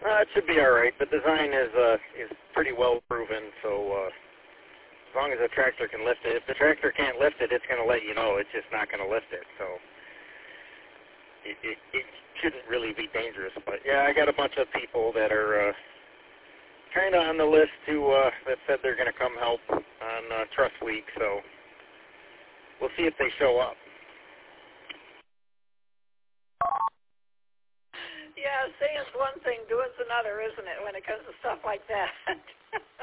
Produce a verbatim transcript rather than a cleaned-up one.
Uh, it should be all right. The design is uh, is pretty well proven, so uh, as long as the tractor can lift it. If the tractor can't lift it, it's going to let you know it's just not going to lift it. So it, it, it shouldn't really be dangerous. But yeah, I got a bunch of people that are uh, kind of on the list who uh, that said they're going to come help on uh, Truss Week. So we'll see if they show up. Yeah, saying's one thing, doing's another, isn't it, when it comes to stuff like that?